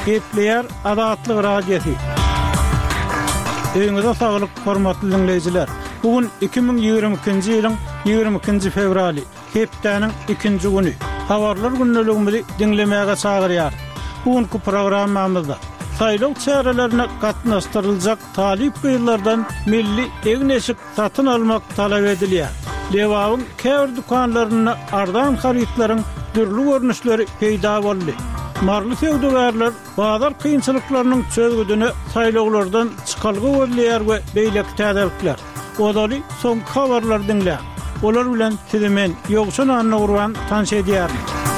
Gepleyer Adatlyk radiosi. Öňüňizde saglyk, hormatly dinleýijiler. Bugün 2022-nji ýylyň 22-nji fevraly, hepdeniň 2-nji güni. Habarlar günneligimizi dinlemäge çagyrýar. Bugünkü programmamyzda saýlaw çärelerine gatnaşdyrylajak talip gyýlardan milli egneşik satyn almak talap edilýär. Lewawyň käbir dukanlaryna ardan haritlaryň türlü görnüşleri peýda boldy. Marly sewdagärler bazar kynçylyklarynyň çözgüdüni saýlawlardan çykalgy bolýar we beýlek täzelikler. Odaly soň habarlar dinlä. Olar bilen sizi men Ýogşan Anna Gurban tanış edýär.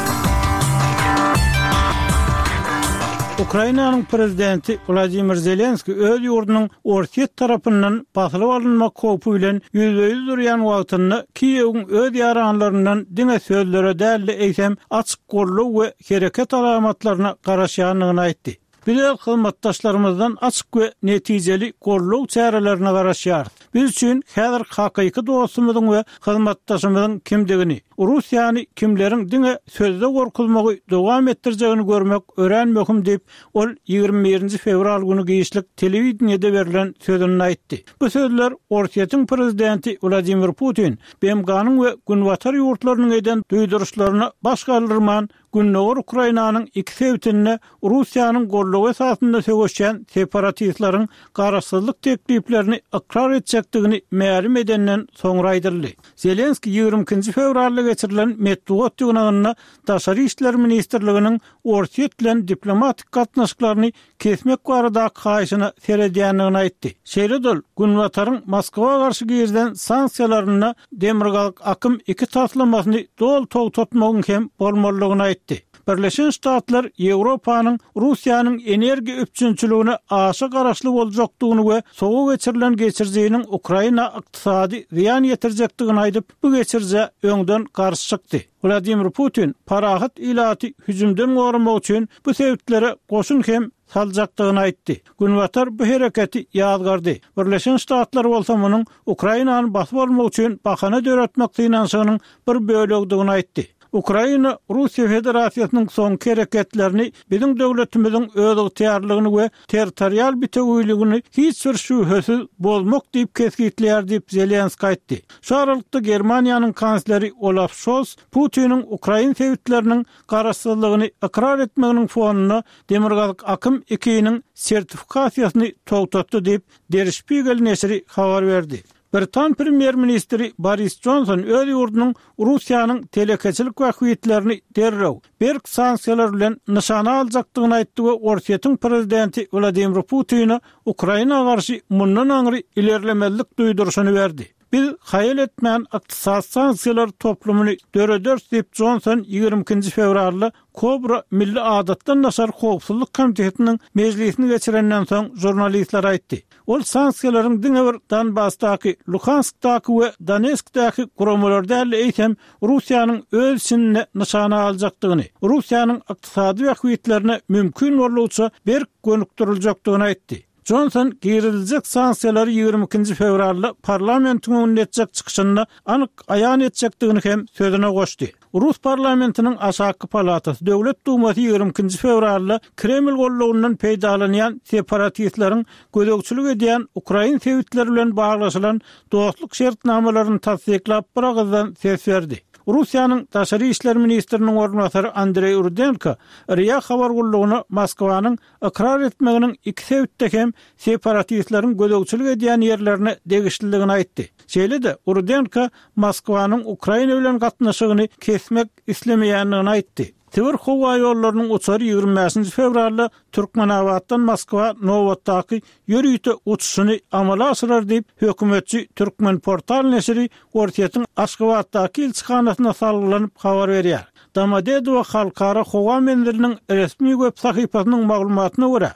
Ukrainanyň prezidenti Vladimir Zelenski öz ýurdunyň Orset tarapyndan basylyp alynmak howpy bilen ýüzüňiz durýan wagtyny Kiýewiň öz ýaranlaryndan diňe sözlere däli eýsem açyk gorlaw we hereket alamatlaryna garaşýanlygyny aýtdy. Biz hyzmatdaşlarymyzdan açyk we netijeli gorlaw çärelerini garaşýar. Biz üçin häzir hakyky dostumyzyň we hyzmatdaşymyzyň kimdigini, Russiýany kimleriň diňe sözde gorkulmagy dowam etdirjegini görmek öğrenmekim diýip ol 21-nji fevral güni giýişlik telewizionyada berilen sözüni aýtdy. Bu sözler Orsetýanyň prezidenti Vladimir Putin BMG-nyň we Günwatar ýurtlarynyň eden duýduruşlaryna baş galdyrman Günnäwir Ukrainanyň iki sewtine Russiýanyň gorlawy esasynda söwüşen separatistlaryň garaşsyzlyk tekliplerini ikrar etjekdigini ma'lum edenden soňra aýdyldy. Zelenski 22-nji fevralda geçirilen metbuat ýygynyna Daşary işler ministrliginiň Orset bilen diplomatik gatnaşyklaryny kesmek barada haýyşyna seredýänligini aýtdy. Şeýledil Günwataryň Moskwa garşy giýilen sanksiýalaryna demirgalyk akym iki taslamasyny dol togtatmagyň hem bolmalygyny aýtdy. Birleşen Ştatlar Ýewropanyň Russiýanyň energiýa öpçünçiligine aşy garaşly boljakdygyny we soňky geçirilen geçirjeginiň Ukraina ykdysady ziýan ýetirjekdigini aýdyp, bu geçirje öňden garşy çykdy. Vladimir Putin parahat ilaty hüjümden gormak üçin bu sebäplere goşun hem saljakdygyny aýtdy. Günwatar bu hereketi ýazgardy. Birleşen Ştatlar bolsa munyň Ukrainany basyp almak üçin bahana döretmek synanşygynyň bir bölegdigini aýtdy. Ukraina Russiýa Federasiýasynyň soňky hereketlerini biziň döwletimiziň öz ygtyarlygyny we territorial bitegüýligini hiç bir şübhesiz bolmak diýip kesgitleýär diýip Zelenski aýtdy. Şu aralykda Germaniýanyň kansleri Olaf Scholz Putiniň Ukraina sewitleriniň garaşsyzlygyny ikrar etmeginiň fonuna demirgalyk akym 2-niň sertifikasiýasyny togtatdy diýip Der Spiegel näşri habar berdi. Britan Premier Ministri Boris Johnson öz ýurdunyň Russiýanyň telekeçilik wagtlaryny derrew berk sanksiýalar bilen nyşana aljakdygyny aýtdy we Orsetýanyň prezidenti Vladimir Putin'a Ukraina garşy mundan aňry ilerlemelik duýdurşyny berdi. Biz hayal etmeyen ykdysad sanksiýalar toplumyny döredör diýip Johnson 22-nji fevralda Kobra Milli Adatdan Naşar Howpsuzlyk Komitetiniň mejlisini geçirenden soň jurnalistler aýtdy. Ol sanksiýalaryň diňe bir Donbassdaky, Luhanskdaky we Donetskdaky guramalarda eýsem Russiýanyň öz işine nyşana aljakdygyny, Russiýanyň ykdysady wagtlaryna mümkin bolýarça berk gönükdiriljekdigini aýtdy. Johnson giýirilejek sanksiýalary 22-nji fevralda parlamentiň öňüne etjek çykyşynda anyk aýan etjekdigini hem sözüne goşdy. Rus parlamentiniň aşaky palatasy Döwlet Dumasy 22-nji fevralda Kreml gollawyndan peýdalanýan separatistleriň gözegçilik edýän Ukraina sewitleri bilen baglaşylan dostluk şertnamalaryny tasdiklap bir agzdan ses berdi. Russiýanyň Daşary işler ministriniň ornatary Andrey Rudenko Riýa habar gullugyna Moskwanyň ikrar etmeginiň iki sebäpde hem separatistleriň gözegçilik edýän ýerlerine degişliligini aýtdy. Şeýle-de Rudenko Moskwanyň Ukraina bilen gatnaşygyny kesmek islemeýänligini aýtdy. Tewir howa ýollarynyň uçary 25-nji fevralda Türkmenawatdan Moskwa Nowotdaky ýörüýte uçuşyny amala aşyrar diýip hökümetçi Türkmen portal näşri Orsetýanyň Aşgabatdaky elçixanasyna salgylanyp habar berýär. Domodedow halkara howa menleriniň resmi web sahypasynyň maglumatyna görä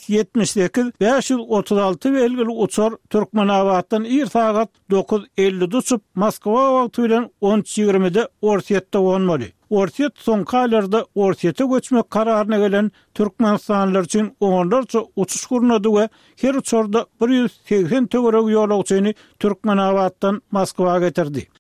S-78 536 belgili uçar Türkmenawatdan ir sagat 9:50 uçup Moskwa wagty bilen 13:20-de Orsetýetde bolmaly. Orset soňkalarda Orsetýe göçmek kararyna gelen Türkmenistanlylar üçin onlarca uçuş gurunady we her uçarda 180 töwerek ýolagçyny Türkmenawatdan Moskwaga getirdi.